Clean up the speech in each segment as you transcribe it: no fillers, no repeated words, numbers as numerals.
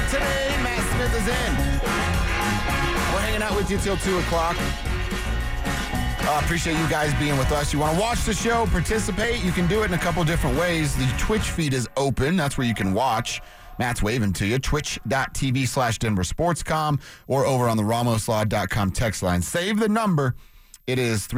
today. Matt Smith is in. We're hanging out with you till 2 o'clock. Appreciate you guys being with us. You want to watch the show, participate, you can do it in a couple different ways. The Twitch feed is open. That's where you can watch. Matt's waving to you. Twitch.tv/DenverSportsCom or over on the RamosLaw.com text line. Save the number. It is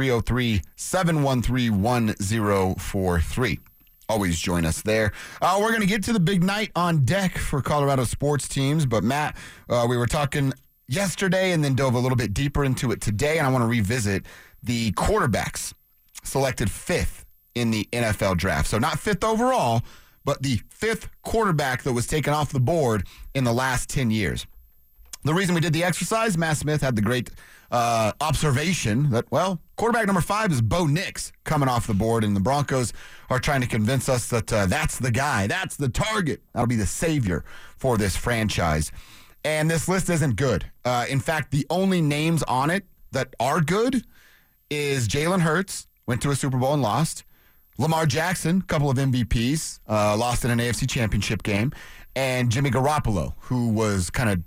303-713-1043. Always join us there. We're going to get to the big night on deck for Colorado sports teams. But, Matt, we were talking yesterday and then dove a little bit deeper into it today, and I want to revisit the quarterbacks selected 5th in the NFL draft. So not 5th overall, but the 5th quarterback that was taken off the board in the last 10 years. The reason we did the exercise, Matt Smith had the great observation that, well, quarterback number 5 is Bo Nix coming off the board, and the Broncos are trying to convince us that that's the guy, that's the target. That'll be the savior for this franchise. And this list isn't good. In fact, the only names on it that are good is Jalen Hurts, went to a Super Bowl and lost. Lamar Jackson, couple of MVPs, lost in an AFC championship game. And Jimmy Garoppolo, who was kind of,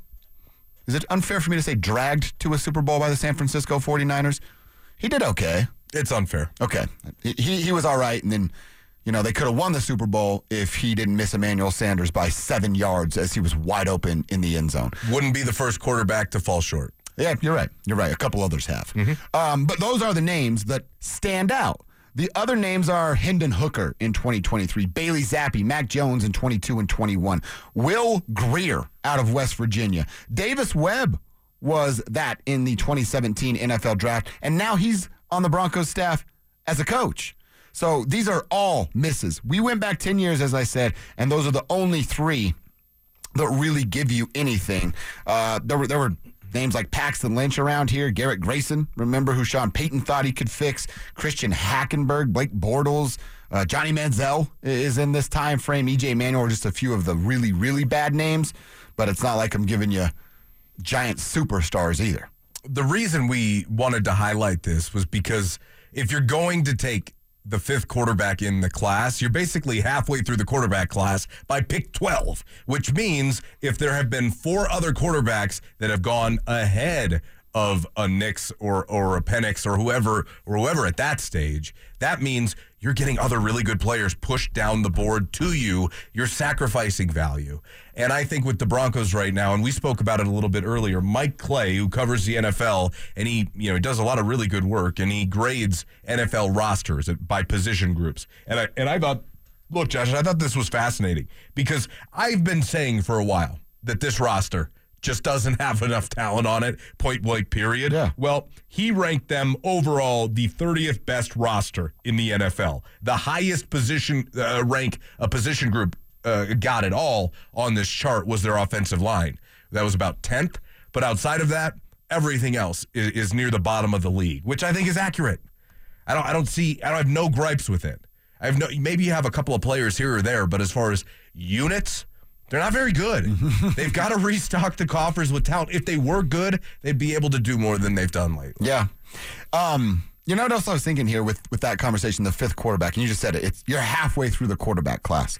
is it unfair for me to say dragged to a Super Bowl by the San Francisco 49ers? He did okay. It's unfair. Okay. He was all right, and then, you know, they could have won the Super Bowl if he didn't miss Emmanuel Sanders by 7 yards as he was wide open in the end zone. Wouldn't be the first quarterback to fall short. Yeah, you're right. You're right. A couple others have. Mm-hmm. But those are the names that stand out. The other names are Hendon Hooker in 2023, Bailey Zappi, Mac Jones in 22 and 21, Will Grier out of West Virginia. Davis Webb was that in the 2017 NFL draft, and now he's on the Broncos staff as a coach. So these are all misses. We went back 10 years, as I said, and those are the only 3 that really give you anything. There were names like Paxton Lynch around here, Garrett Grayson, remember, who Sean Payton thought he could fix, Christian Hackenberg, Blake Bortles, Johnny Manziel is in this time frame, E.J. Manuel, just a few of the really, really bad names, but it's not like I'm giving you giant superstars either. The reason we wanted to highlight this was because if you're going to take the 5th quarterback in the class, you're basically halfway through the quarterback class by pick 12, which means if there have been 4 other quarterbacks that have gone ahead of a Nix or a Penix or whoever at that stage, that means you're getting other really good players pushed down the board to you. You're sacrificing value. And I think with the Broncos right now, and we spoke about it a little bit earlier, Mike Clay, who covers the NFL, and he does a lot of really good work, and he grades NFL rosters by position groups. And I thought, look, Josh, I thought this was fascinating because I've been saying for a while that this roster just doesn't have enough talent on it, point blank, period. Yeah. Well, he ranked them overall the 30th best roster in the NFL. The highest position rank a position group got at all on this chart was their offensive line. That was about 10th. But outside of that, everything else is near the bottom of the league, which I think is accurate. I have no gripes with it. Maybe you have a couple of players here or there, but as far as units, they're not very good. They've got to restock the coffers with talent. If they were good, they'd be able to do more than they've done lately. Yeah. You know what else I was thinking here with that conversation, the 5th quarterback, and you just said it, you're halfway through the quarterback class.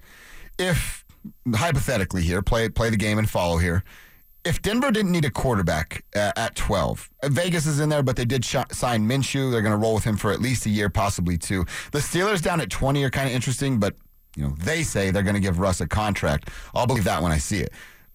If, hypothetically here, play the game and follow here, if Denver didn't need a quarterback at 12, Vegas is in there, but they did sign Minshew. They're going to roll with him for at least a year, possibly 2. The Steelers down at 20 are kind of interesting, but they say they're going to give Russ a contract. I'll believe that when I see it.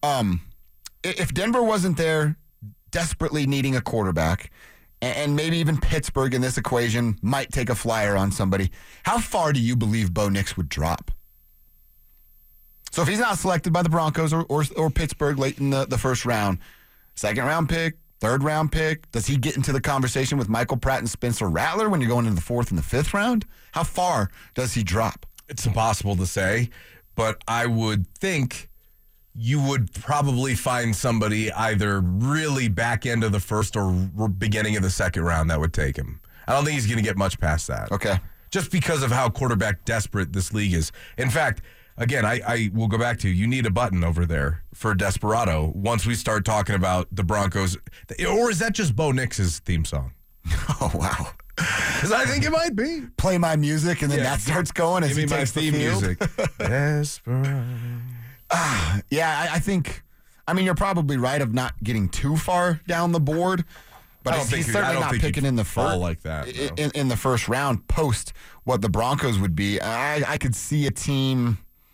If Denver wasn't there desperately needing a quarterback, and maybe even Pittsburgh in this equation might take a flyer on somebody, how far do you believe Bo Nix would drop? So if he's not selected by the Broncos or Pittsburgh late in the first round, 2nd round pick, 3rd round pick, does he get into the conversation with Michael Pratt and Spencer Rattler when you're going into the 4th and the 5th round? How far does he drop? It's impossible to say, but I would think you would probably find somebody either really back end of the 1st or beginning of the 2nd round that would take him. I don't think he's going to get much past that. Okay. Just because of how quarterback desperate this league is. In fact, again, I will go back to, you need a button over there for Desperado once we start talking about the Broncos. Or is that just Bo Nix's theme song? Oh, wow. Because I think it might be. Play my music, and then that starts going as he Give me my takes the theme field. music. Desperado. Yeah, I think I mean, you're probably right of not getting too far down the board, but he's certainly not picking in the first like that in the first round post what the Broncos would be. I could see a team.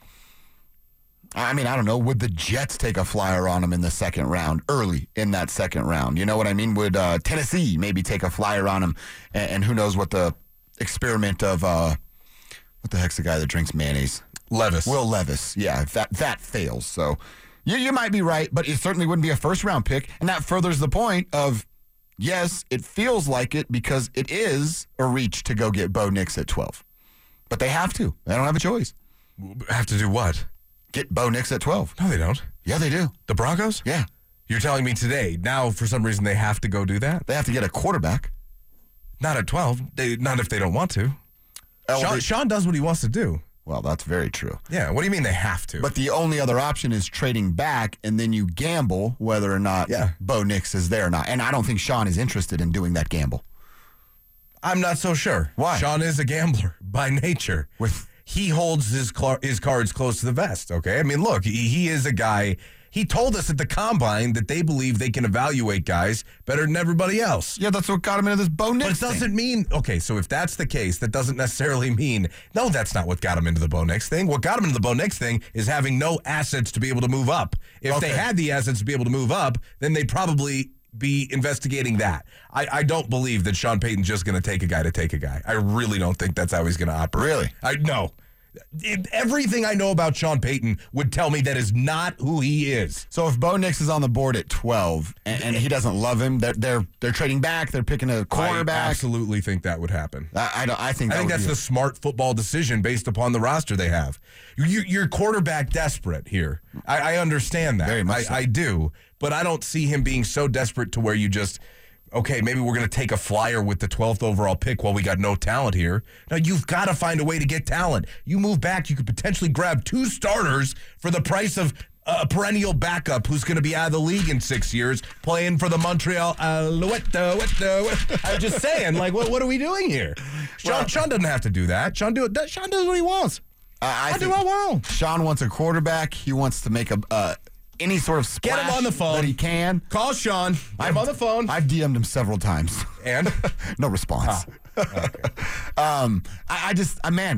I mean, I don't know. Would the Jets take a flyer on him in the second round, early in that second round? You know what I mean? Would Tennessee maybe take a flyer on him? And who knows what the experiment of what the heck's the guy that drinks mayonnaise? Levis. Will Levis. Yeah, if that fails. So you might be right, but it certainly wouldn't be a first-round pick. And that furthers the point of, yes, it feels like it because it is a reach to go get Bo Nix at 12. But they have to. They don't have a choice. Have to do what? Get Bo Nix at 12. No, they don't. Yeah, they do. The Broncos? Yeah. You're telling me today, now for some reason they have to go do that? They have to get a quarterback. Not at 12. Not if they don't want to. Sean does what he wants to do. Well, that's very true. Yeah, what do you mean they have to? But the only other option is trading back, and then you gamble whether or not Bo Nix is there or not. And I don't think Sean is interested in doing that gamble. I'm not so sure. Why? Sean is a gambler by nature. He holds his cards close to the vest, okay? I mean, look, he is a guy. He told us at the Combine that they believe they can evaluate guys better than everybody else. Yeah, that's what got him into this Bo Nix But it doesn't mean, okay, so if that's the case, that doesn't necessarily mean, no, that's not what got him into the Bo Nix thing. What got him into the Bo Nix thing is having no assets to be able to move up. If they had the assets to be able to move up, then they'd probably be investigating that. I don't believe that Sean Payton's just going to take a guy to take a guy. I really don't think that's how he's going to operate. Really? No. Everything I know about Sean Payton would tell me that is not who he is. So if Bo Nix is on the board at 12 and he doesn't love him, they're trading back. They're picking a quarterback. I absolutely think that would happen. I think that's the smart football decision based upon the roster they have. You're quarterback desperate here. I understand that. Very much so. I do, but I don't see him being so desperate to where you just, okay, maybe we're going to take a flyer with the 12th overall pick while we got no talent here. Now, you've got to find a way to get talent. You move back, you could potentially grab 2 starters for the price of a perennial backup who's going to be out of the league in 6 years playing for the Montreal Alouettes. I'm just saying, like, what are we doing here? Sean doesn't have to do that. Sean does what he wants. I do what I want. Sean wants a quarterback. He wants to make any sort of splash Get him on the phone. that he can. Call Sean. Get him on the phone. I've DM'd him several times. And? No response. Okay. Man,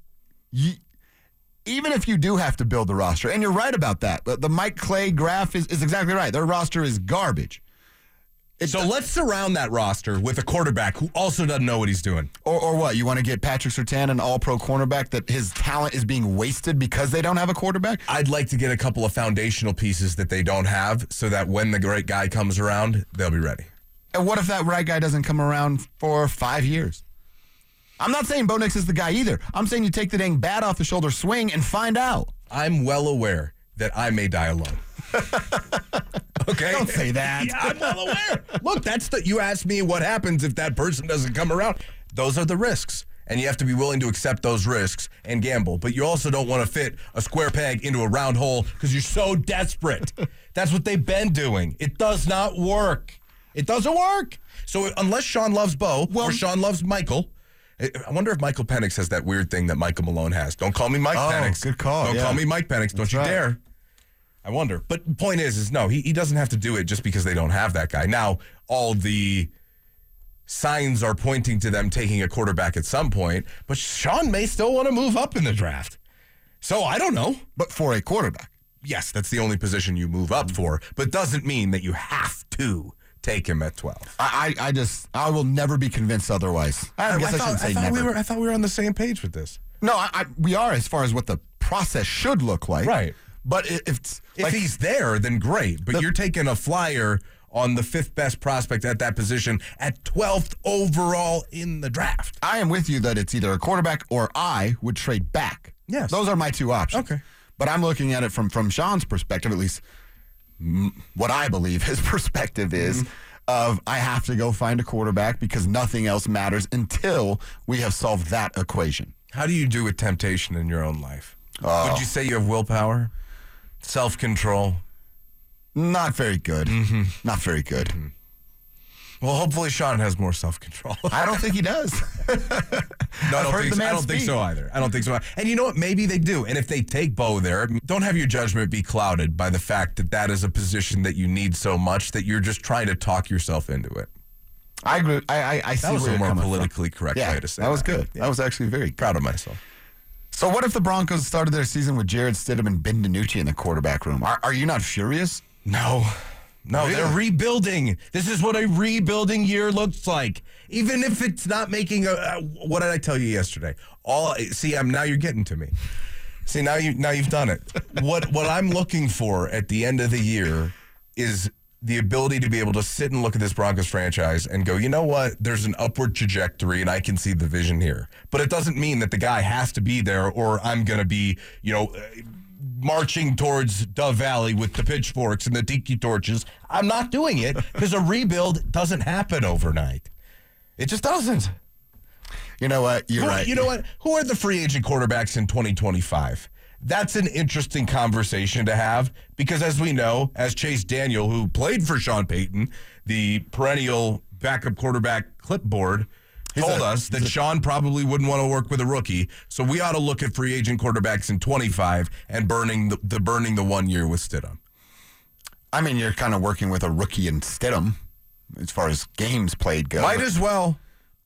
even if you do have to build the roster, and you're right about that, the Mike Clay graph is exactly right. Their roster is garbage. So let's surround that roster with a quarterback who also doesn't know what he's doing. Or what? You want to get Patrick Surtain, an all-pro cornerback, that his talent is being wasted because they don't have a quarterback? I'd like to get a couple of foundational pieces that they don't have so that when the right guy comes around, they'll be ready. And what if that right guy doesn't come around for 5 years? I'm not saying Bo Nix is the guy either. I'm saying you take the dang bat off the shoulder, swing, and find out. I'm well aware that I may die alone. Okay? Don't say that. Yeah, I'm well aware. Look, you asked me what happens if that person doesn't come around. Those are the risks. And you have to be willing to accept those risks and gamble. But you also don't want to fit a square peg into a round hole because you're so desperate. That's what they've been doing. It does not work. It doesn't work. So unless Sean loves Bo or Sean loves Michael, I wonder if Michael Penix has that weird thing that Michael Malone has. Don't call me Mike Penix. Good call. Don't call me Mike Penix. Don't you dare. I wonder. But the point is no, he doesn't have to do it just because they don't have that guy. Now, all the signs are pointing to them taking a quarterback at some point, but Sean may still want to move up in the draft. So I don't know. But for a quarterback. Yes, that's the only position you move up for, but doesn't mean that you have to take him at 12. I will never be convinced otherwise. I shouldn't say never. I thought we were on the same page with this. No, we are as far as what the process should look like. Right. But if he's there, then great. But you're taking a flyer on the 5th best prospect at that position at 12th overall in the draft. I am with you that it's either a quarterback or I would trade back. Yes. Those are my 2 options. Okay. But I'm looking at it from Sean's perspective, at least what I believe his perspective is, of I have to go find a quarterback because nothing else matters until we have solved that equation. How do you do with temptation in your own life? Would you say you have willpower? Self-control? Not very good. Not very good. Well, hopefully Sean has more self-control. I don't think he does. No, I don't think so either. I don't think so. And you know what? Maybe they do. And if they take Bo there, don't have your judgment be clouded by the fact that that is a position that you need so much that you're just trying to talk yourself into it. I agree. I see That was where a you're more coming politically correct from. way to say that was good. Yeah. That was actually very good. Proud of myself. So what if the Broncos started their season with Jared Stidham and Ben DiNucci in the quarterback room? Are you not furious? No, really? They're rebuilding. This is what a rebuilding year looks like. Even if it's not making what did I tell you yesterday? Now you're getting to me. See, now you've done it. What I'm looking for at the end of the year is the ability to be able to sit and look at this Broncos franchise and go, you know what? There's an upward trajectory, and I can see the vision here. But it doesn't mean that the guy has to be there, or I'm going to be, marching towards Dove Valley with the pitchforks and the tiki torches. I'm not doing it because a rebuild doesn't happen overnight. It just doesn't. You know what? You're right. You know what? Who are the free agent quarterbacks in 2025? That's an interesting conversation to have because, as we know, as Chase Daniel, who played for Sean Payton, the perennial backup quarterback clipboard, told us that Sean probably wouldn't want to work with a rookie. So we ought to look at free agent quarterbacks in 25 and burning the 1 year with Stidham. I mean, you're kind of working with a rookie in Stidham as far as games played go. Might as well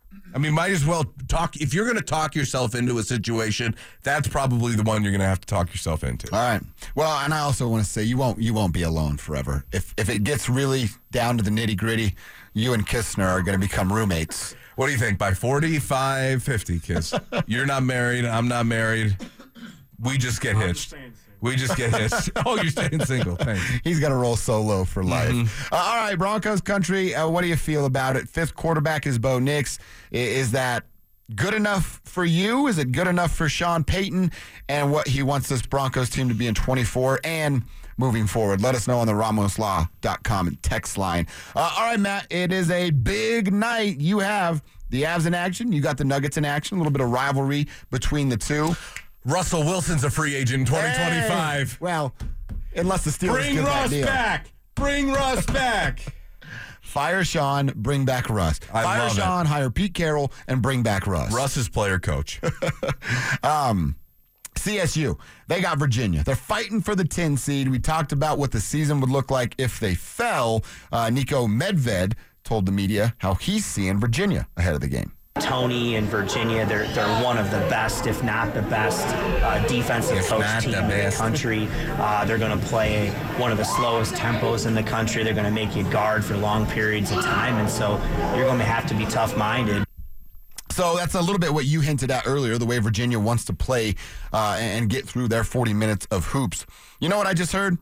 talk. If you're going to talk yourself into a situation, that's probably the one you're going to have to talk yourself into. All right. Well, and I also want to say you won't be alone forever. If it gets really down to the nitty gritty, you and Kistner are going to become roommates. What do you think? By 45, 50, Kiss? You're not married. I'm not married. We just get hitched. We just get hitched. Oh, you're staying single. Thanks. He's got to roll solo for life. Mm-hmm. All right, Broncos country, what do you feel about it? Fifth quarterback is Bo Nix. Is that good enough for you? Is it good enough for Sean Payton and what he wants this Broncos team to be in 24 and moving forward? Let us know on the RamosLaw.com text line. All right, Matt, it is a big night. You have the Avs in action. You got the Nuggets in action. A little bit of rivalry between the two. Russell Wilson's a free agent in 2025. Hey, well, unless the Steelers bring give Russ that deal. back. Bring Russ back. Fire Sean, bring back Russ. Fire Sean, hire Pete Carroll, and bring back Russ. Russ is player coach. CSU, they got Virginia. They're fighting for the 10 seed. We talked about what the season would look like if they fell. Nico Medved told the media how he's seeing Virginia ahead of the game. Tony and Virginia, they're one of the best, if not the best, defensive coach team in the country. They're going to play one of the slowest tempos in the country. They're going to make you guard for long periods of time, and so you're going to have to be tough-minded. So that's a little bit what you hinted at earlier, the way Virginia wants to play and get through their 40 minutes of hoops. You know what I just heard?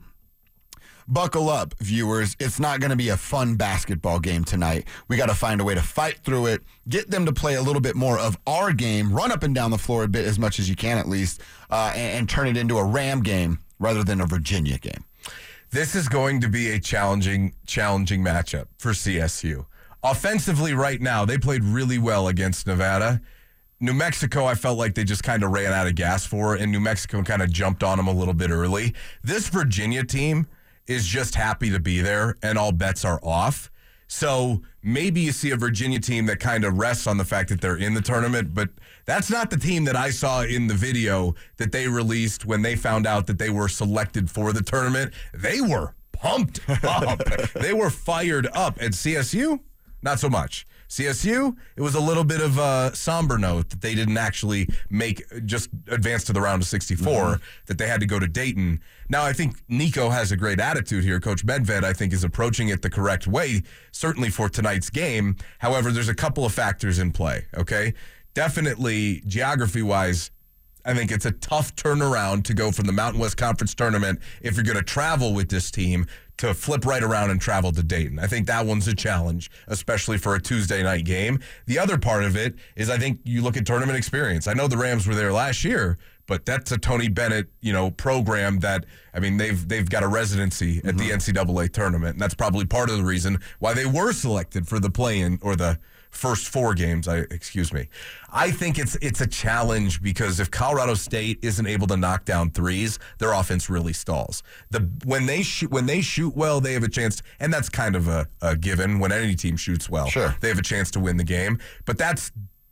Buckle up, viewers. It's not going to be a fun basketball game tonight. We got to find a way to fight through it, get them to play a little bit more of our game, run up and down the floor a bit as much as you can at least, and turn it into a Ram game rather than a Virginia game. This is going to be a challenging matchup for CSU. Offensively right now, they played really well against Nevada. New Mexico, I felt like they just kind of ran out of gas for, and New Mexico kind of jumped on them a little bit early. This Virginia team is just happy to be there, and all bets are off. So maybe you see a Virginia team that kind of rests on the fact that they're in the tournament, but that's not the team that I saw in the video that they released when they found out that they were selected for the tournament. They were pumped up. They were fired up. At CSU, not so much. CSU, it was a little bit of a somber note that they didn't actually just advance to the round of 64, that they had to go to Dayton. Now, I think Nico has a great attitude here. Coach Medved, I think, is approaching it the correct way, certainly for tonight's game. However, there's a couple of factors in play, okay? Definitely, geography-wise, I think it's a tough turnaround to go from the Mountain West Conference tournament if you're going to travel with this team to flip right around and travel to Dayton. I think that one's a challenge, especially for a Tuesday night game. The other part of it is I think you look at tournament experience. I know the Rams were there last year, but that's a Tony Bennett, program that, I mean, they've got a residency at the NCAA tournament, and that's probably part of the reason why they were selected for the play-in or the first 4 games. Excuse me. I think it's a challenge because if Colorado State isn't able to knock down threes, their offense really stalls. When they shoot well, they have a chance, and that's kind of a given. When any team shoots well, sure, they have a chance to win the game. But that's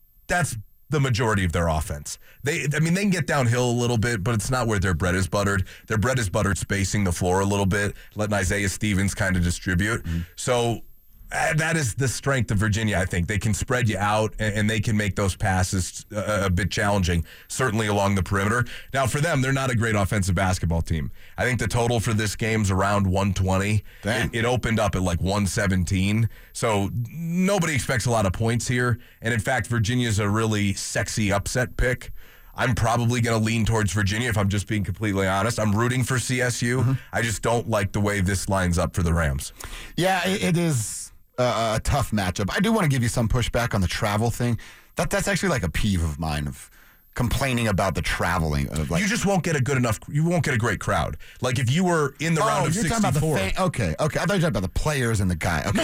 the majority of their offense. They can get downhill a little bit, but it's not where their bread is buttered. Their bread is buttered spacing the floor a little bit, letting Isaiah Stevens kind of distribute. Mm-hmm. So that is the strength of Virginia, I think. They can spread you out, and they can make those passes a bit challenging, certainly along the perimeter. Now, for them, they're not a great offensive basketball team. I think the total for this game's around 120. It opened up at like 117. So nobody expects a lot of points here. And, in fact, Virginia's a really sexy upset pick. I'm probably going to lean towards Virginia if I'm just being completely honest. I'm rooting for CSU. Mm-hmm. I just don't like the way this lines up for the Rams. Yeah, it is a tough matchup. I do want to give you some pushback on the travel thing. That's actually like a peeve of mine of complaining about the traveling. Of like, you just won't get you won't get a great crowd. Like if you were in the round of 64. You're talking about okay. I thought you were talking about the players and the guy. Okay.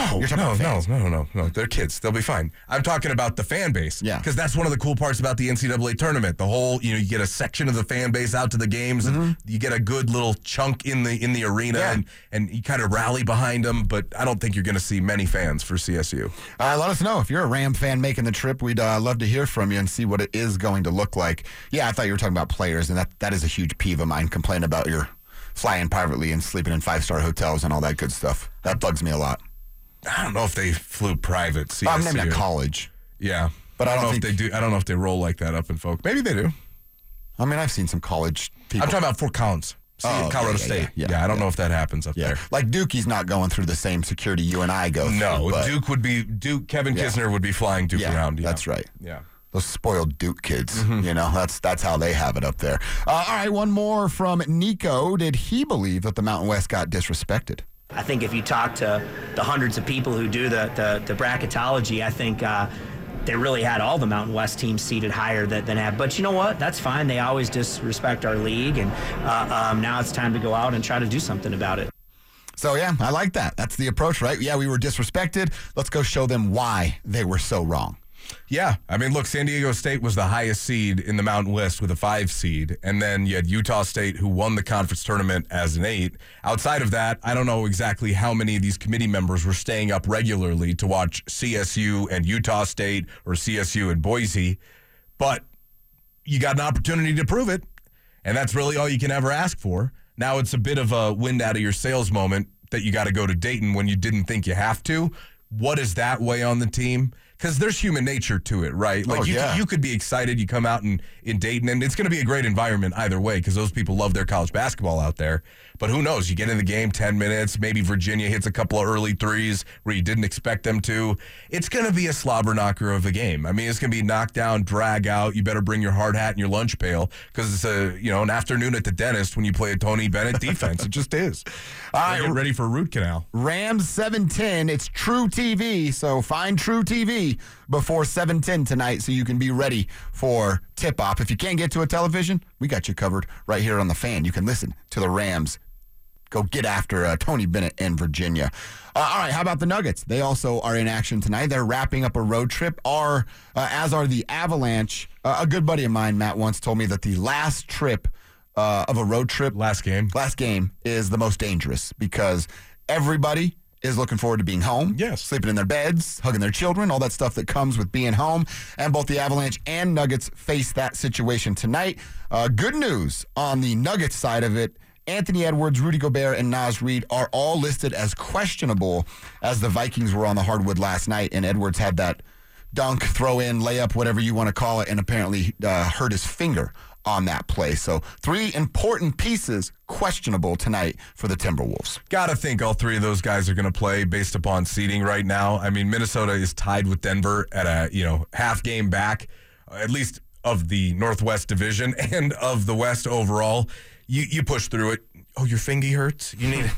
No. They're kids. They'll be fine. I'm talking about the fan base. Yeah. Because that's one of the cool parts about the NCAA tournament. The whole, you get a section of the fan base out to the games, mm-hmm. and you get a good little chunk in the arena, and you kind of rally behind them. But I don't think you're going to see many fans for CSU. Let us know if you're a Ram fan making the trip. We'd love to hear from you and see what it is going to look like. Yeah, I thought you were talking about players, and that is a huge peeve of mine, complaining about your flying privately and sleeping in 5-star hotels and all that good stuff. That bugs me a lot. I don't know if they flew private CSU. I'm naming a college. Yeah. But I don't know if they do. I don't know if they roll like that up in folk. Maybe they do. I mean, I've seen some college people. I'm talking about Fort Collins. Colorado State. Yeah, I don't know if that happens up there. Like Dukey's not going through the same security you and I go through. No, Kevin Kisner would be flying Duke around. Yeah. That's right. Yeah. Those spoiled Duke kids, that's how they have it up there. All right, one more from Nico. Did he believe that the Mountain West got disrespected? I think if you talk to the hundreds of people who do the bracketology, I think they really had all the Mountain West teams seated higher than have. But you know what? That's fine. They always disrespect our league, and now it's time to go out and try to do something about it. So, yeah, I like that. That's the approach, right? Yeah, we were disrespected. Let's go show them why they were so wrong. Yeah. I mean, look, San Diego State was the highest seed in the Mountain West with a 5 seed. And then you had Utah State, who won the conference tournament as an 8. Outside of that, I don't know exactly how many of these committee members were staying up regularly to watch CSU and Utah State or CSU and Boise. But you got an opportunity to prove it. And that's really all you can ever ask for. Now it's a bit of a wind out of your sails moment that you got to go to Dayton when you didn't think you have to. What does that weigh on the team? Because there's human nature to it, right? Like you could be excited. You come out in Dayton, and it's going to be a great environment either way because those people love their college basketball out there. But who knows? You get in the game 10 minutes. Maybe Virginia hits a couple of early threes where you didn't expect them to. It's going to be a slobber knocker of a game. I mean, it's going to be knock down, drag out. You better bring your hard hat and your lunch pail because it's an afternoon at the dentist when you play a Tony Bennett defense. It just is. All right, get ready for a root canal. Rams 7:10. It's True TV, so find True TV before 7:10 tonight so you can be ready for tip-off. If you can't get to a television, we got you covered right here on the Fan. You can listen to the Rams go get after Tony Bennett and Virginia. All right, how about the Nuggets? They also are in action tonight. They're wrapping up a road trip, as are the Avalanche. A good buddy of mine, Matt, once told me that the last trip of a road trip, last game is the most dangerous because everybody is looking forward to being home, sleeping in their beds, hugging their children, all that stuff that comes with being home. And both the Avalanche and Nuggets face that situation tonight. Good news on the Nuggets side of it. Anthony Edwards, Rudy Gobert, and Naz Reid are all listed as questionable as the Vikings were on the hardwood last night. And Edwards had that dunk, throw in, layup, whatever you want to call it, and apparently hurt his finger on that play. So 3 important pieces questionable tonight for the Timberwolves. Gotta think all 3 of those guys are going to play based upon seeding right now. I mean, Minnesota is tied with Denver at a half game back, at least of the Northwest Division and of the West overall. You push through it. Oh, your fingy hurts? You need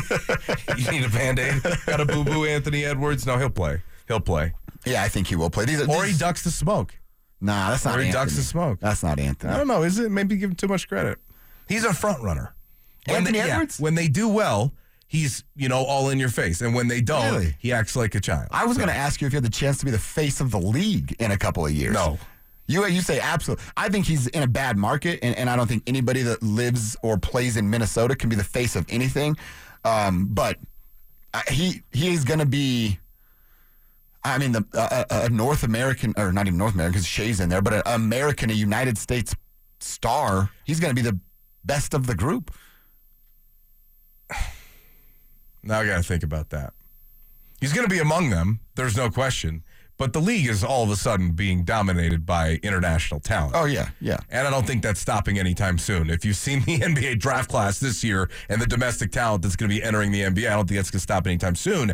a Band-Aid? Got a boo-boo, Anthony Edwards? No, he'll play. Yeah, I think he will play. Or he ducks the smoke. Nah, that's not Anthony. Or he ducks the smoke. That's not Anthony. I don't know. Is it? Maybe give him too much credit. He's a front runner. Anthony Edwards? When they do well, he's, all in your face. And when they don't, Really? he acts like a child. I was going to ask you if you had the chance to be the face of the league in a couple of years. No. You say absolutely. I think he's in a bad market, and I don't think anybody that lives or plays in Minnesota can be the face of anything. But he is going to be, I mean, a North American, or not even North American because Shea's in there, but a United States star. He's going to be the best of the group. Now I got to think about that. He's going to be among them. There's no question. But the league is all of a sudden being dominated by international talent. Oh, yeah. And I don't think that's stopping anytime soon. If you've seen the NBA draft class this year and the domestic talent that's going to be entering the NBA, I don't think that's going to stop anytime soon.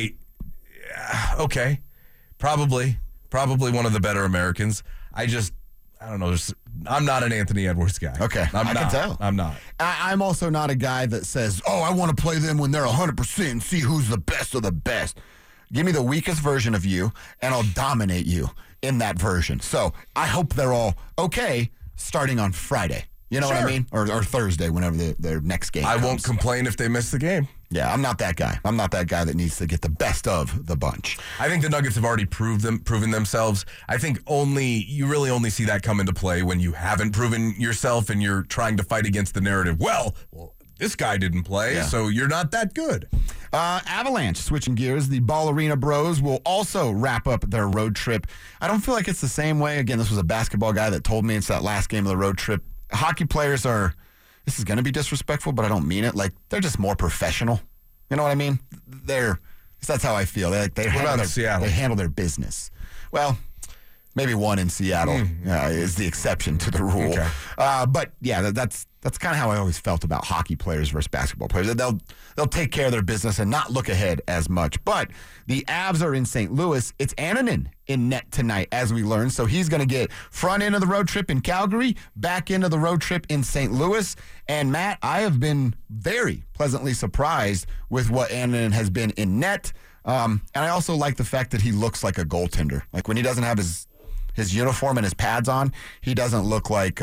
Okay, probably one of the better Americans. I don't know. I'm not an Anthony Edwards guy. Okay, I can tell. I'm not. I'm also not a guy that says, I want to play them when they're 100% and see who's the best of the best. Give me the weakest version of you, and I'll dominate you in that version. So I hope they're all okay starting on Friday. You know what I mean? Or Thursday, whenever their next game comes. Won't complain if they miss the game. Yeah, I'm not that guy. I'm not that guy that needs to get the best of the bunch. I think the Nuggets have already proven themselves. I think you really only see that come into play when you haven't proven yourself and you're trying to fight against the narrative. Well, this guy didn't play, so you're not that good. Avalanche, switching gears, the Ball Arena Bros will also wrap up their road trip. I don't feel like it's the same way. Again, this was a basketball guy that told me it's that last game of the road trip. Hockey players this is going to be disrespectful, but I don't mean it. Like, they're just more professional. You know what I mean? That's how I feel. They handle their business. Well, maybe one in Seattle is the exception to the rule. Okay. But yeah, that's kind of how I always felt about hockey players versus basketball players. They'll take care of their business and not look ahead as much. But the Avs are in St. Louis. It's Annunen in net tonight, as we learned. So he's going to get front end of the road trip in Calgary, back end of the road trip in St. Louis. And Matt, I have been very pleasantly surprised with what Annunen has been in net. And I also like the fact that he looks like a goaltender. Like when he doesn't have his uniform and his pads on, he doesn't look like,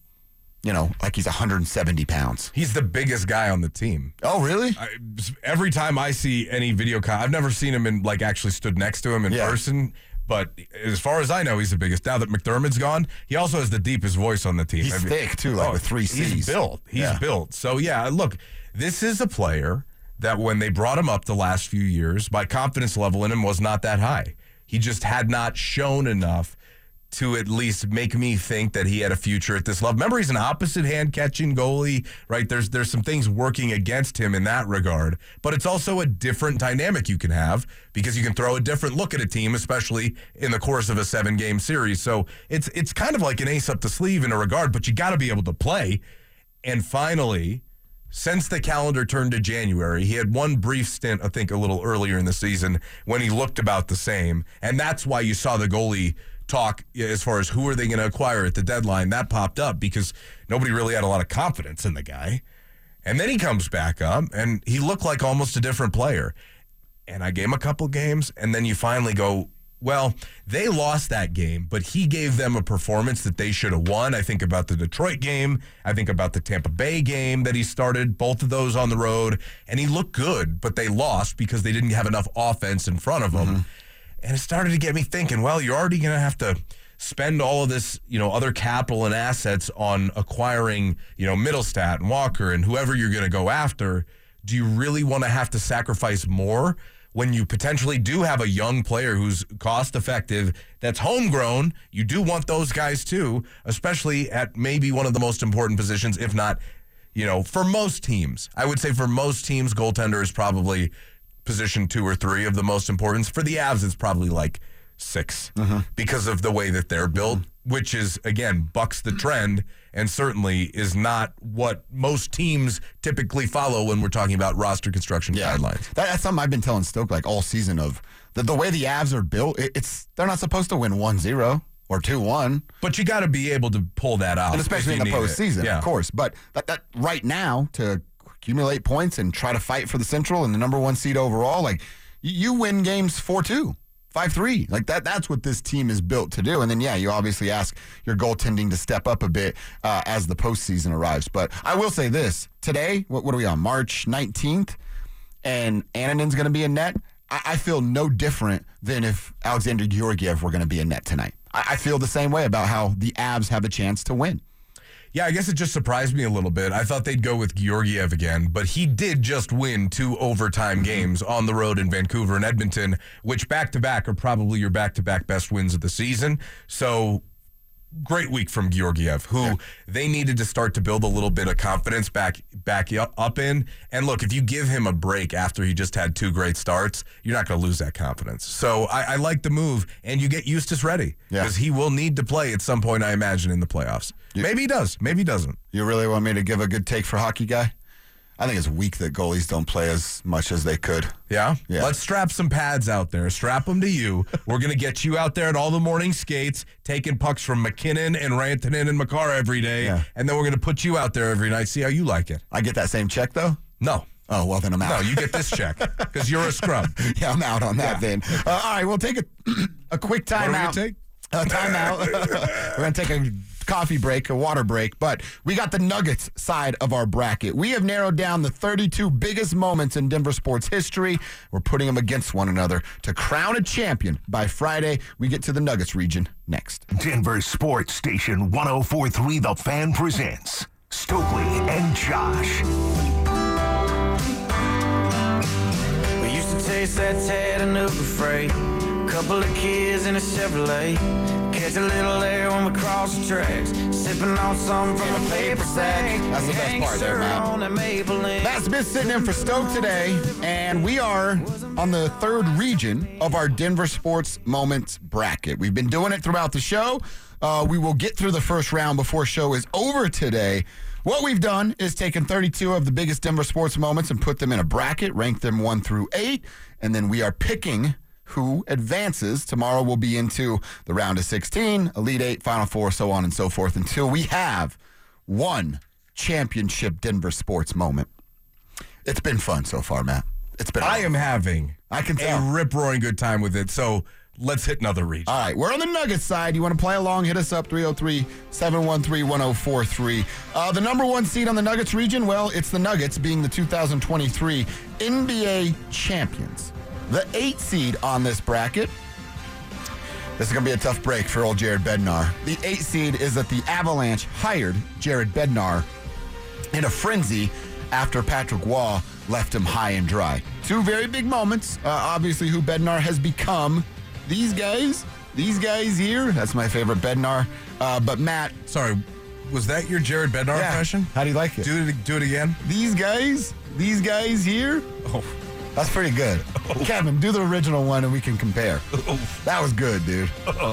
like he's 170 pounds. He's the biggest guy on the team. Oh, really? Every time I see any video, I've never seen him actually stood next to him in person. But as far as I know, he's the biggest. Now that McDermott's gone, he also has the deepest voice on the team. He's thick, too, with 3 C's. He's built. Built. So, look, this is a player that when they brought him up the last few years, my confidence level in him was not that high. He just had not shown enough to at least make me think that he had a future at this level. Remember, he's an opposite hand catching goalie, right? There's some things working against him in that regard, but it's also a different dynamic you can have because you can throw a different look at a team, especially in the course of a 7-game series. So it's kind of like an ace up the sleeve in a regard, but you got to be able to play. And finally, since the calendar turned to January, he had one brief stint, I think a little earlier in the season, when he looked about the same. And that's why you saw the goalie talk as far as who are they going to acquire at the deadline. That popped up because nobody really had a lot of confidence in the guy. And then he comes back up, and he looked like almost a different player. And I gave him a couple games, and then you finally go, well, they lost that game, but he gave them a performance that they should have won. I think about the Detroit game. I think about the Tampa Bay game that he started, both of those on the road. And he looked good, but they lost because they didn't have enough offense in front of them. And it started to get me thinking, well, you're already going to have to spend all of this, other capital and assets on acquiring, Middlestat and Walker and whoever you're going to go after. Do you really want to have to sacrifice more when you potentially do have a young player who's cost effective, that's homegrown? You do want those guys too, especially at maybe one of the most important positions, if not, for most teams. I would say for most teams, goaltender is probably position 2 or 3 of the most importance. For the Avs, it's probably like 6 because of the way that they're built, which is, again, bucks the trend and certainly is not what most teams typically follow when we're talking about roster construction guidelines. That's something I've been telling Stoke all season of the way the Avs are built. They're not supposed to win 1-0 or 2-1. But you got to be able to pull that out. And especially in the postseason, of course. But that right now, to accumulate points and try to fight for the Central and the number 1 seed overall, you win games 4-2, 5-3. That's what this team is built to do. And then, you obviously ask your goaltending to step up a bit as the postseason arrives. But I will say this. Today, what are we on, March 19th? and Annanen's going to be in net, I feel no different than if Alexander Georgiev were going to be in net tonight. I feel the same way about how the Avs have a chance to win. Yeah, I guess it just surprised me a little bit. I thought they'd go with Georgiev again, but he did just win 2 overtime games on the road in Vancouver and Edmonton, which back-to-back are probably your back-to-back best wins of the season. So great week from Georgiev, who they needed to start to build a little bit of confidence back up in. And look, if you give him a break after he just had 2 great starts, you're not going to lose that confidence. So I like the move, and you get Eustace ready because he will need to play at some point, I imagine, in the playoffs. Maybe he does. Maybe he doesn't. You really want me to give a good take for hockey guy? I think it's weak that goalies don't play as much as they could. Yeah? Let's strap some pads out there. Strap them to you. We're going to get you out there at all the morning skates, taking pucks from McKinnon and Rantanen and Makar every day, and then we're going to put you out there every night, see how you like it. I get that same check, though? No. Oh, well, then I'm out. No, you get this check because you're a scrub. Yeah, I'm out on that then. All right, we'll take a quick time out. What are we going to take? Time out. We're going to take a coffee break, a water break, but we got the Nuggets side of our bracket. We have narrowed down the 32 biggest moments in Denver sports history. We're putting them against one another to crown a champion by Friday. We get to the Nuggets region next. Denver Sports Station 104.3 The Fan presents Stokely and Josh. We used to taste that Chattanooga freight. Couple of kids in a Chevrolet. Catch a little air when we cross the tracks. Sipping on something from a paper sack. That's the best part there, Matt. Matt Smith sitting in for Stoke today, and we are on the 3rd region of our Denver Sports Moments bracket. We've been doing it throughout the show. We will get through the first round before show is over today. What we've done is taken 32 of the biggest Denver sports moments and put them in a bracket, ranked them 1 through 8, and then we are picking who advances. Tomorrow we'll be into the round of 16, Elite 8, Final 4, so on and so forth, until we have one championship Denver sports moment. It's been fun so far, Matt. It's been. I am having a rip-roaring good time with it, so let's hit another region. All right, we're on the Nuggets side. You want to play along, hit us up, 303-713-1043. The number 1 seed on the Nuggets region, well, it's the Nuggets being the 2023 NBA champions. The 8 seed on this bracket. This is going to be a tough break for old Jared Bednar. The 8 seed is that the Avalanche hired Jared Bednar in a frenzy after Patrick Waugh left him high and dry. 2 very big moments. Obviously, who Bednar has become. These guys here, that's my favorite Bednar. But Matt. Sorry, was that your Jared Bednar impression? How do you like it? Do it again. These guys here. Oh. That's pretty good. Oh. Kevin, do the original one and we can compare. Oh. That was good, dude.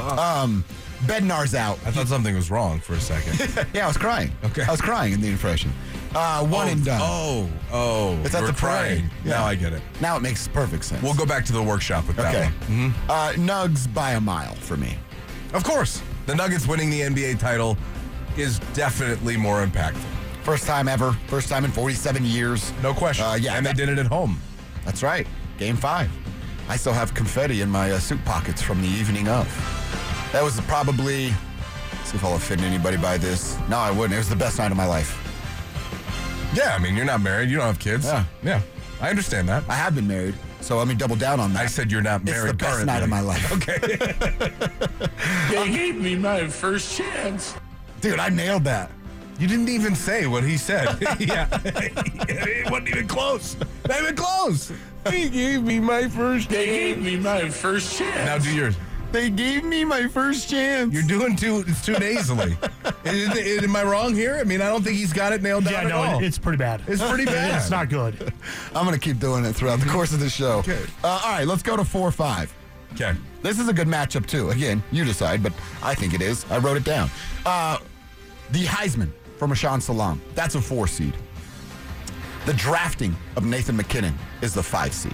Bednar's out. I thought something was wrong for a second. Yeah, I was crying. Okay. I was crying in the impression. One and done. It's at the crying. Yeah. Now I get it. Now it makes perfect sense. We'll go back to the workshop with that one. Mm-hmm. Nugs by a mile for me. Of course. The Nuggets winning the NBA title is definitely more impactful. First time ever. First time in 47 years. No question. And they did it at home. That's right. Game 5. I still have confetti in my suit pockets from the evening of. That was probably, see if I'll offend anybody by this. No, I wouldn't. It was the best night of my life. Yeah, I mean, you're not married. You don't have kids. Yeah. I understand that. I have been married, so let me double down on that. I said you're not married. It's the best night of my life. Okay. They gave me my first chance. Dude, I nailed that. You didn't even say what he said. It wasn't even close. Not even close. They gave me my first chance. Now do yours. They gave me my first chance. You're doing it's too nasally. Am I wrong here? I mean, I don't think he's got it nailed down at all. It's pretty bad. It's pretty bad. It's not good. I'm going to keep doing it throughout the course of the show. Okay. All right, let's go to 4-5. Okay. This is a good matchup, too. Again, you decide, but I think it is. I wrote it down. The Heisman from Rashaan Salam. That's a 4 seed. The drafting of Nathan McKinnon is the 5 seed.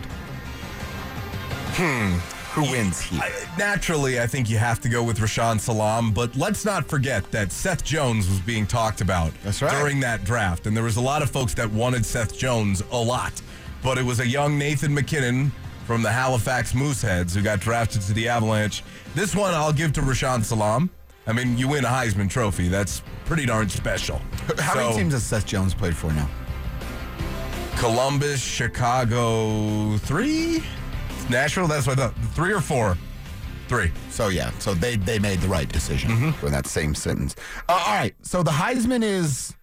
Who wins here? Naturally, I think you have to go with Rashaan Salam, but let's not forget that Seth Jones was being talked about during that draft, and there was a lot of folks that wanted Seth Jones a lot, but it was a young Nathan McKinnon from the Halifax Mooseheads who got drafted to the Avalanche. This one I'll give to Rashaan Salam. I mean, you win a Heisman Trophy. That's pretty darn special. How many teams has Seth Jones played for now? Columbus, Chicago, 3? Nashville, that's what I thought. 3 or 4? 3. So they made the right decision in that same sentence. All right, so the Heisman is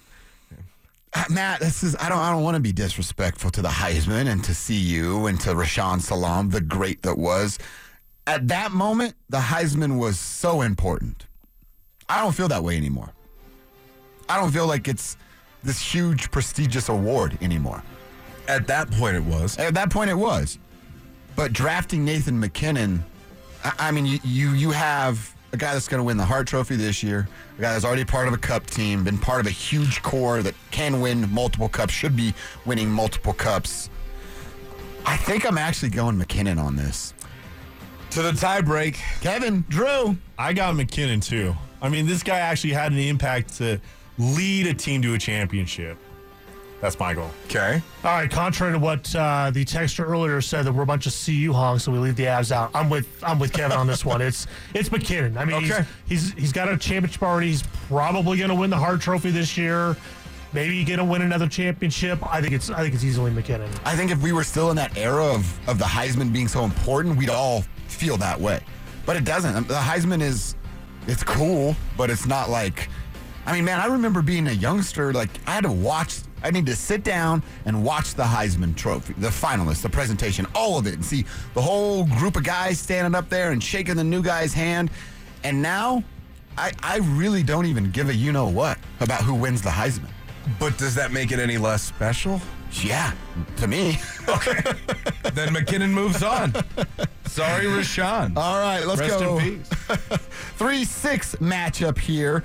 Matt. I don't want to be disrespectful to the Heisman and to CU and to Rashaan Salam, the great that was. At that moment, the Heisman was so important. I don't feel that way anymore. I don't feel like it's this huge prestigious award anymore. At that point, it was. At that point, it was. But drafting Nathan McKinnon, I mean, you have a guy that's going to win the Hart Trophy this year, a guy that's already part of a cup team, been part of a huge core that can win multiple cups, should be winning multiple cups. I think I'm actually going McKinnon on this. To the tie break. Kevin, Drew. I got McKinnon, too. I mean, this guy actually had an impact to lead a team to a championship. That's my goal. Okay. All right, contrary to what the texter earlier said, that we're a bunch of CU honks, so we leave the Avs out. I'm with Kevin on this one. It's McKinnon. I mean, okay. he's got a championship already. He's probably going to win the Hart Trophy this year. Maybe going to win another championship. I think it's easily McKinnon. I think if we were still in that era of the Heisman being so important, we'd all feel that way. But it doesn't. The Heisman it's cool, but it's not like, I mean, man, I remember being a youngster, like I need to sit down and watch the Heisman Trophy, the finalists, the presentation, all of it, and see the whole group of guys standing up there and shaking the new guy's hand. And now, I really don't even give a you-know-what about who wins the Heisman. But does that make it any less special? Yeah, to me. Okay. Then McKinnon moves on. Sorry, Rashaan. All right, let's Rest go. in peace. 3-6 matchup here.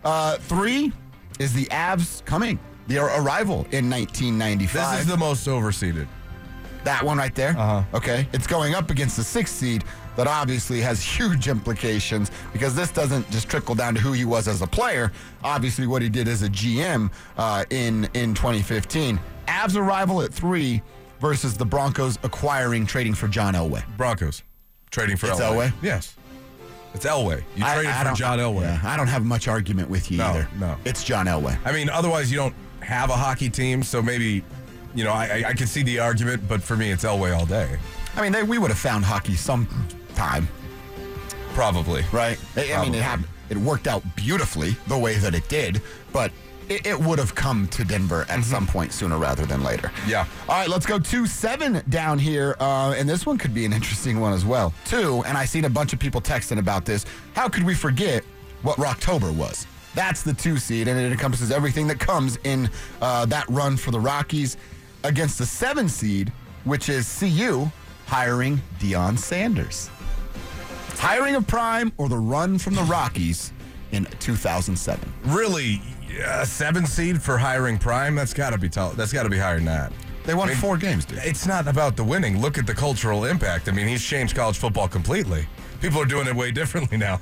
3 is the Avs coming. Their arrival in 1995. This is the most overseeded. That one right there? Uh-huh. Okay. It's going up against the 6th seed that obviously has huge implications because this doesn't just trickle down to who he was as a player. Obviously what he did as a GM in 2015. Avs arrival at 3 versus the Broncos trading for John Elway. Broncos trading for It's Elway. Elway? Yes. It's Elway. You traded for John Elway. Yeah, I don't have much argument with you either. No. It's John Elway. I mean, otherwise you don't have a hockey team, so maybe, I can see the argument, but for me, it's Elway all day. I mean, we would have found hockey sometime. Probably. Right? I mean, it worked out beautifully the way that it did, but it would have come to Denver at some point sooner rather than later. Yeah. All right, let's go 2-7 down here, and this one could be an interesting one as well. 2, and I seen a bunch of people texting about this. How could we forget what Rocktober was? That's the 2 seed, and it encompasses everything that comes in that run for the Rockies against the 7 seed, which is CU hiring Deion Sanders. Hiring of Prime or the run from the Rockies in 2007. Really, a 7 seed for hiring Prime? That's got to be tall. That's got to be higher than that. They won 4 games, dude. It's not about the winning. Look at the cultural impact. I mean, he's changed college football completely. People are doing it way differently now.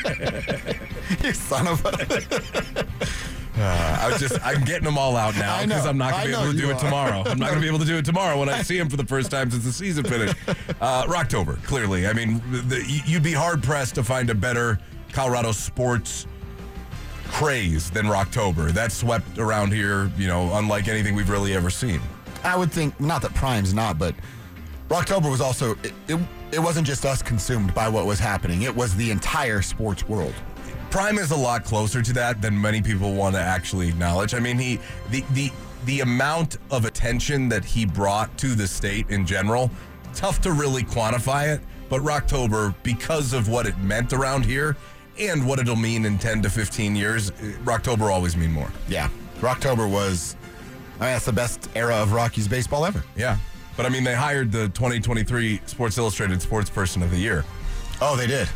You son of a... I'm getting them all out now because I'm not going to be able to do it tomorrow. I'm not going to be able to do it tomorrow when I see him for the first time since the season finished. Rocktober, clearly. I mean, you'd be hard-pressed to find a better Colorado sports craze than Rocktober. That swept around here, unlike anything we've really ever seen. I would think, not that Prime's not, but Rocktober was also, it wasn't just us consumed by what was happening. It was the entire sports world. Prime is a lot closer to that than many people want to actually acknowledge. I mean, the amount of attention that he brought to the state in general, tough to really quantify it, but Rocktober, because of what it meant around here and what it'll mean in 10 to 15 years, Rocktober always mean more. Yeah. Rocktober was, that's the best era of Rockies baseball ever. Yeah. But I mean, they hired the 2023 Sports Illustrated Sports Person of the Year. Oh, they did.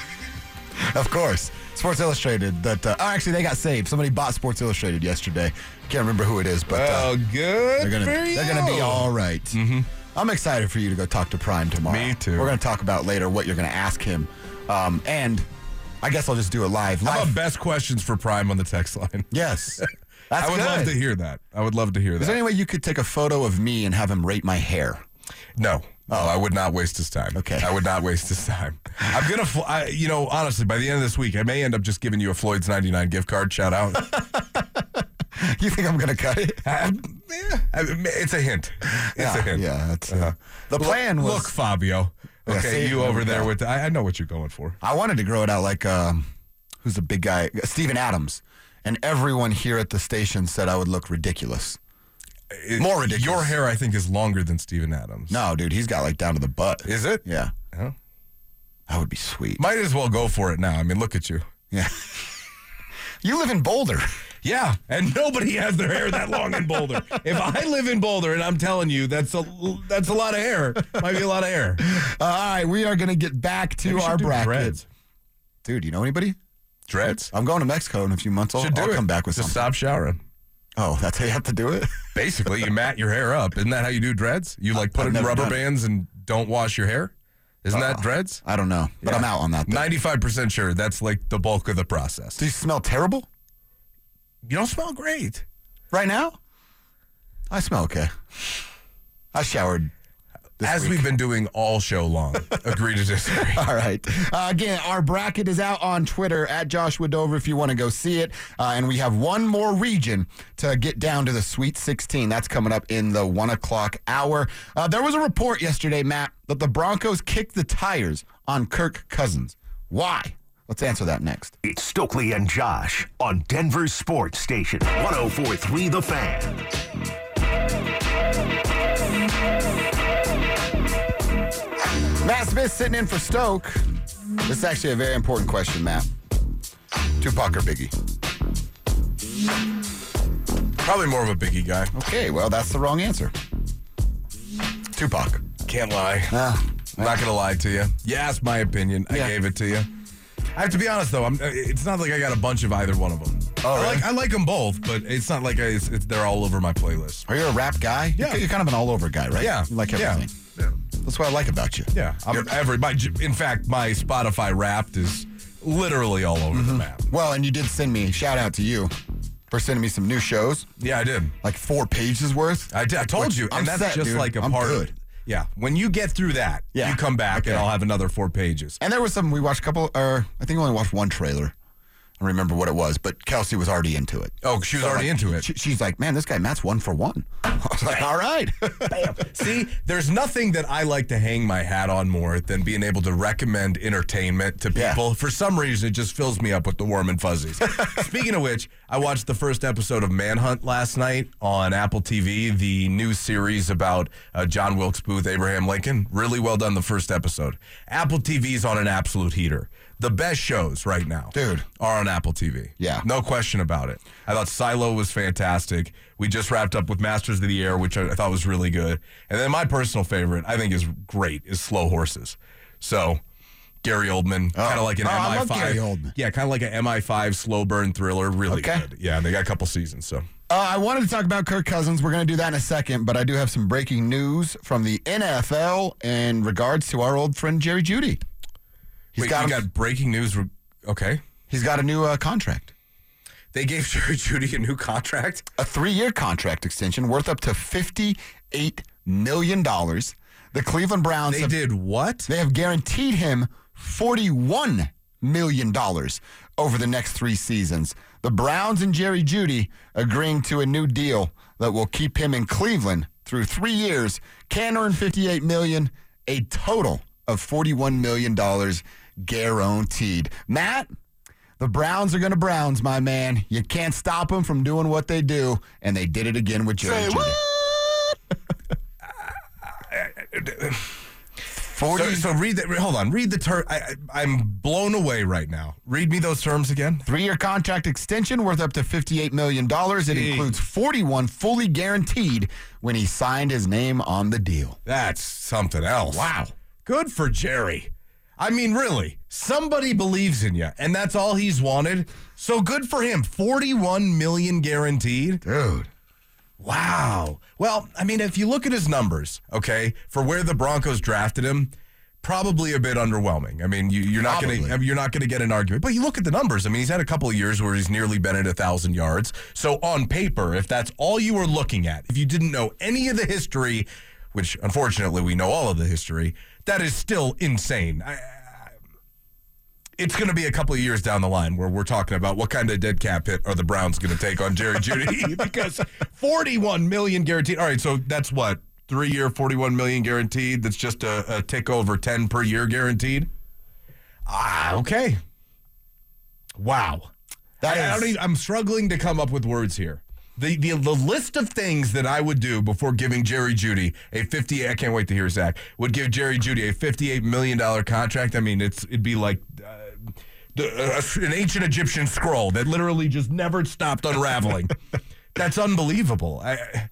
Of course. Sports Illustrated. Actually, they got saved. Somebody bought Sports Illustrated yesterday. Can't remember who it is, but good. They're gonna be all right. Mm-hmm. I'm excited for you to go talk to Prime tomorrow. Me too. We're gonna talk about later what you're gonna ask him, and I guess I'll just do it live. How about best questions for Prime on the text line? Yes. I would love to hear that. Is there any way you could take a photo of me and have him rate my hair? No. Oh, I would not waste his time. Okay. I would not waste his time. I'm going to, honestly, by the end of this week, I may end up just giving you a Floyd's 99 gift card shout out. You think I'm going to cut it? It's a hint. It's a hint. Yeah, that's the plan was. Look, Fabio. Okay, see, you over there go. with I know what you're going for. I wanted to grow it out like who's the big guy? Steven Adams. And everyone here at the station said I would look ridiculous. More ridiculous. Your hair, I think, is longer than Steven Adams. No, dude, he's got like down to the butt. Is it? Yeah. Oh. That would be sweet. Might as well go for it now. I mean, look at you. Yeah. You live in Boulder. Yeah, and nobody has their hair that long in Boulder. If I live in Boulder, and I'm telling you, that's a lot of hair. Might be a lot of hair. All right, we are going to get back to our bracket. Dreads. Dude, you know anybody? Dreads? I'm going to Mexico in a few months. I'll come back with Just something. stop showering. Oh, that's how you have to do it? Basically, you mat your hair up. Isn't that how you do dreads? You like put I've it in never rubber done it. bands and don't wash your hair? Isn't that dreads? I don't know, but Yeah. I'm out on that. 95% sure that's like the bulk of the process. Do you smell terrible You don't smell great. right now? I smell okay. I showered this As week. we've been doing all show long. Agree to disagree. All right. Again, our bracket is out on Twitter at Joshua Dover if you want to go see it. And we have one more region to get down to the Sweet 16. That's coming up in the 1 o'clock hour. There was a report yesterday, Matt, that the Broncos kicked the tires on Kirk Cousins. Why? Let's answer that next. It's Stokely and Josh on Denver's sports station, 104.3 The Fan. Matt Smith sitting in for Stoke. This is actually a very important question, Matt. Tupac or Biggie? Probably more of a Biggie guy. Okay, well, that's the wrong answer. Tupac. Can't lie. I'm not going to lie to you. You asked my opinion. I Yeah. gave it to you. I have to be honest, though. It's not like I got a bunch of either one of them. Oh, really? I like them both, but it's not like they're all over my playlist. Are you a rap guy? Yeah. You're kind of an all-over guy, right? Yeah. You like everything. Yeah. That's what I like about you. Yeah. In fact, my Spotify Wrapped is literally all over the map. Well, and you did send me, shout out to you for sending me some new shows, Yeah, I did. like 4 pages worth. I did. I told Which you. I'm And that's set, just dude. like a I'm part good. of Yeah. When you get through that, Yeah. you come back and Okay. I'll have another 4 pages. And there was some, we watched a couple, or I think we only watched one trailer. I don't remember what it was, but Kelsey was already into it. Oh, she was So, already like, into it. She's like, man, this guy Matt's 1 for 1. I was like, all right. See, there's nothing that I like to hang my hat on more than being able to recommend entertainment to Yeah. people. For some reason, it just fills me up with the warm and fuzzies. Speaking of which, I watched the first episode of Manhunt last night on Apple TV, the new series about John Wilkes Booth, Abraham Lincoln. Really well done, the first episode. Apple TV's on an absolute heater. The best shows right now, Dude. are on Apple TV. Yeah. No question about it. I thought Silo was fantastic. We just wrapped up with Masters of the Air, which I thought was really good. And then my personal favorite, I think is great, is Slow Horses. So, Gary Oldman, kind of like an I MI5. love Gary Oldman. Yeah, kind of like an MI5 slow burn thriller. Really Okay. good. Yeah, and they got a couple seasons, so. I wanted to talk about Kirk Cousins. We're going to do that in a second, but I do have some breaking news from the NFL in regards to our old friend Jerry Jeudy. Wait, you got breaking news. Okay. He's got a new contract. They gave Jerry Jeudy a new contract? A 3-year contract extension worth up to $58 million. The Cleveland Browns They did what? They have guaranteed him $41 million over the next 3 seasons. The Browns and Jerry Jeudy agreeing to a new deal that will keep him in Cleveland through 3 years, can earn $58 million, a total of $41 million guaranteed. Matt, the Browns are going to Browns, my man. You can't stop them from doing what they do, and they did it again with Jerry Jeudy. So read that. Hold on. Read the term. I'm blown away right now. Read me those terms again. 3-year contract extension worth up to $58 million. It includes 41 fully guaranteed when he signed his name on the deal. That's something else. Wow. Good for Jerry. I mean, really, somebody believes in you, and that's all he's wanted. So good for him. 41 million guaranteed. Dude. Wow. Well, I mean, if you look at his numbers, okay, for where the Broncos drafted him, probably a bit underwhelming. I mean, you're not going to get an argument. But you look at the numbers. I mean, he's had a couple of years where he's nearly been at 1,000 yards. So on paper, if that's all you were looking at, if you didn't know any of the history, which unfortunately we know all of the history, that is still insane. It's going to be a couple of years down the line where we're talking about what kind of dead cap hit are the Browns going to take on Jerry Jeudy because $41 million guaranteed. All right, so that's what, 3-year, $41 million guaranteed. That's just a tick over 10 per year guaranteed. Okay. Wow. I'm struggling to come up with words here. The list of things that I would do before giving Jerry Jeudy I can't wait to hear Zach, would give Jerry Jeudy a $58 million contract. I mean, it'd be like an ancient Egyptian scroll that literally just never stopped unraveling. That's unbelievable.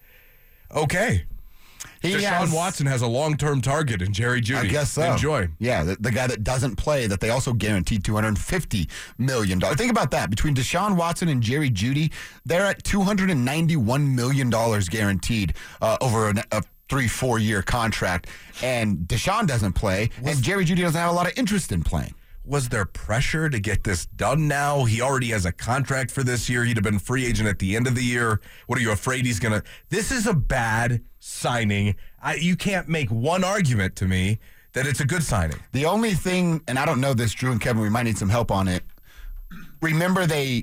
Okay. Deshaun Watson has a long-term target in Jerry Jeudy. I guess so. Enjoy. Yeah, the guy that doesn't play that they also guaranteed $250 million. Think about that. Between Deshaun Watson and Jerry Jeudy, they're at $291 million guaranteed over a 3-4 year contract. And Deshaun doesn't play, and Jerry Jeudy doesn't have a lot of interest in playing. Was there pressure to get this done now? He already has a contract for this year. He'd have been free agent at the end of the year. What are you afraid he's going to? This is a bad signing. You can't make one argument to me that it's a good signing. The only thing, and I don't know this, Drew and Kevin, we might need some help on it. Remember they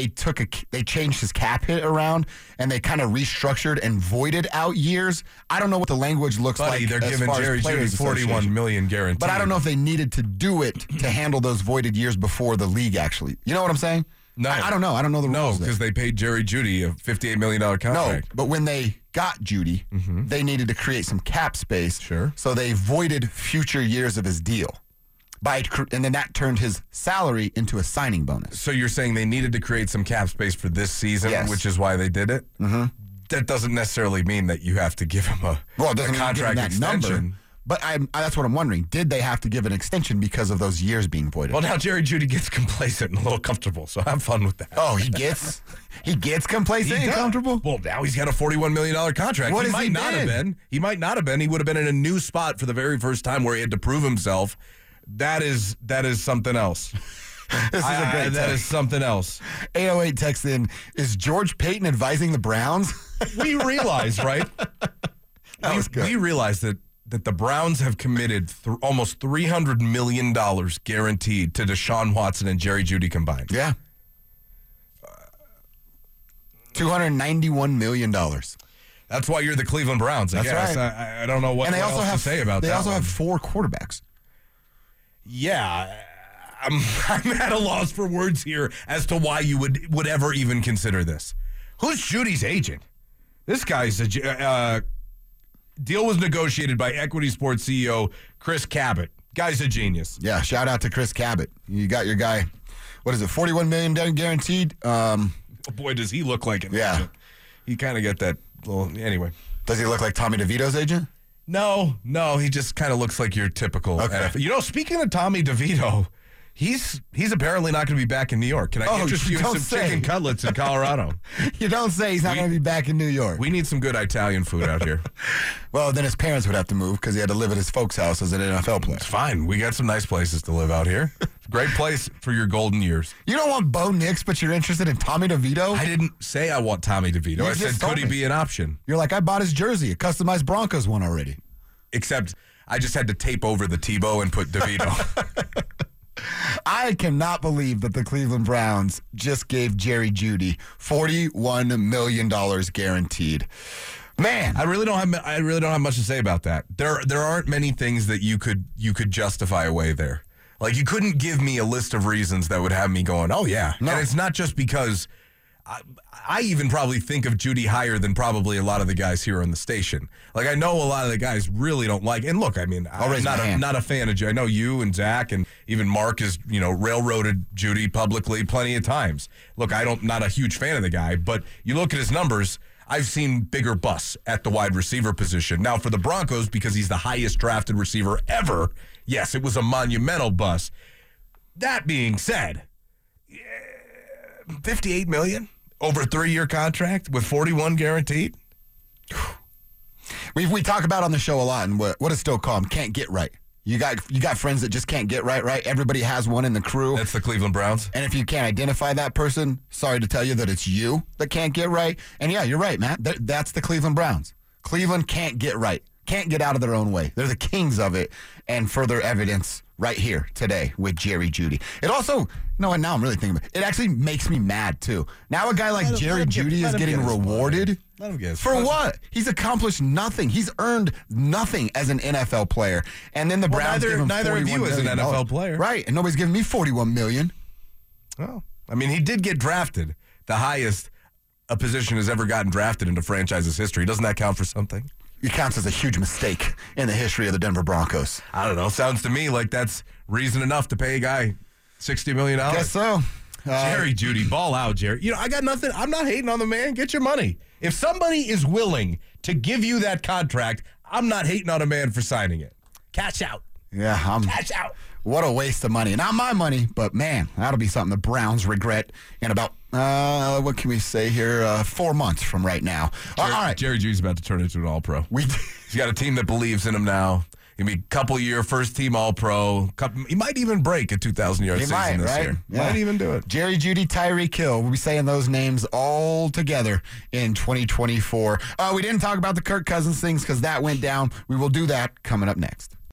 changed his cap hit around and they kind of restructured and voided out years. I don't know what the language looks like. They're giving Jerry Jeudy $41 million guaranteed. But I don't know if they needed to do it to handle those voided years before the league actually. You know what I'm saying? No. I don't know. I don't know the rules. No, because they paid Jerry Jeudy a $58 million contract. No, but when they got Jeudy, they needed to create some cap space. Sure. So they voided future years of his deal. And then that turned his salary into a signing bonus. So you're saying they needed to create some cap space for this season, yes, which is why they did it? Mm-hmm. That doesn't necessarily mean that you have to give him a contract extension. Number, but that's what I'm wondering. Did they have to give an extension because of those years being voided? Well, now Jerry Jeudy gets complacent and a little comfortable, so have fun with that. Oh, he gets complacent and comfortable? Well, now he's got a $41 million contract. What he has might he not been? have been. He might not have been. He would have been in a new spot for the very first time where he had to prove himself. That is something else. This is a great That text. is something else. 808 texts in, is George Payton advising the Browns? We realize, right? That was good. We realize that the Browns have committed almost $300 million guaranteed to Deshaun Watson and Jerry Jeudy combined. Yeah. $291 million. That's why you're the Cleveland Browns, I guess. Right. I don't know what else to say about that. They also one. have 4 quarterbacks. Yeah. I'm at a loss for words here as to why you would ever even consider this. Who's Judy's agent? This guy's deal was negotiated by Equity Sports CEO Chris Cabot. Guy's a genius. Yeah, shout out to Chris Cabot. You got your guy, what is it, $41 million guaranteed? Boy, does he look like an Yeah. agent. He kind of got that little, anyway. Does he look like Tommy DeVito's agent? No, he just kind of looks like your typical Okay. NFL. Speaking of Tommy DeVito, he's apparently not going to be back in New York. Can I interest you in some chicken cutlets in Colorado? You don't say he's not going to be back in New York. We need some good Italian food out here. Well, then his parents would have to move because he had to live at his folks' house as an NFL player. It's fine. We got some nice places to live out here. Great place for your golden years. You don't want Bo Nix, but you're interested in Tommy DeVito? I didn't say I want Tommy DeVito. You I just said, told could he me. be an option? You're like, I bought his jersey, a customized Broncos one already. Except I just had to tape over the Tebow and put DeVito. I cannot believe that the Cleveland Browns just gave Jerry Jeudy $41 million guaranteed. Man, I really don't have much to say about that. There aren't many things that you could justify away there. Like, you couldn't give me a list of reasons that would have me going, oh yeah. No. And it's not just because I even probably think of Jeudy higher than probably a lot of the guys here on the station. Like, I know a lot of the guys really don't like, and look, I mean, I'm not a fan of Jeudy. I know you and Zach and even Mark has, railroaded Jeudy publicly plenty of times. Look, not a huge fan of the guy, but you look at his numbers, I've seen bigger busts at the wide receiver position. Now, for the Broncos, because he's the highest drafted receiver ever, yes, it was a monumental bust. That being said, $58 million over a 3-year contract with 41 guaranteed. we talk about on the show a lot, and what does Stoke call them? Can't get right. You got friends that just can't get right? Everybody has one in the crew. That's the Cleveland Browns. And if you can't identify that person, sorry to tell you that it's you that can't get right. And yeah, you're right, Matt. That's the Cleveland Browns. Cleveland can't get right. can't get out of their own way. They're the kings of it, and further evidence right here today with Jerry Jeudy. It also, you know what, now I'm really thinking about it, actually makes me mad, too. Now a guy like Jerry Jeudy is getting rewarded. Let him get for what? He's accomplished nothing. He's earned nothing as an NFL player. And then the Browns give him neither of you as an NFL player. Right, and nobody's giving me $41 million. Oh, I mean, he did get drafted, the highest a position has ever gotten drafted into franchise's history. Doesn't that count for something? It counts as a huge mistake in the history of the Denver Broncos. I don't know. Sounds to me like that's reason enough to pay a guy $60 million. Guess so. Jerry Jeudy, ball out, Jerry. You know, I got nothing. I'm not hating on the man. Get your money. If somebody is willing to give you that contract, I'm not hating on a man for signing it. Cash out. Yeah, cash out. What a waste of money. Not my money, but man, that'll be something the Browns regret in about, what can we say here, 4 months from right now. All right. Jerry Jeudy's about to turn into an all-pro. He's got a team that believes in him now. He'll be a couple-year first-team all-pro. He might even break a 2,000-yard season this year. Yeah. Might even do it. Jerry Jeudy, Tyreek Hill. We'll be saying those names all together in 2024. We didn't talk about the Kirk Cousins things because that went down. We will do that coming up next.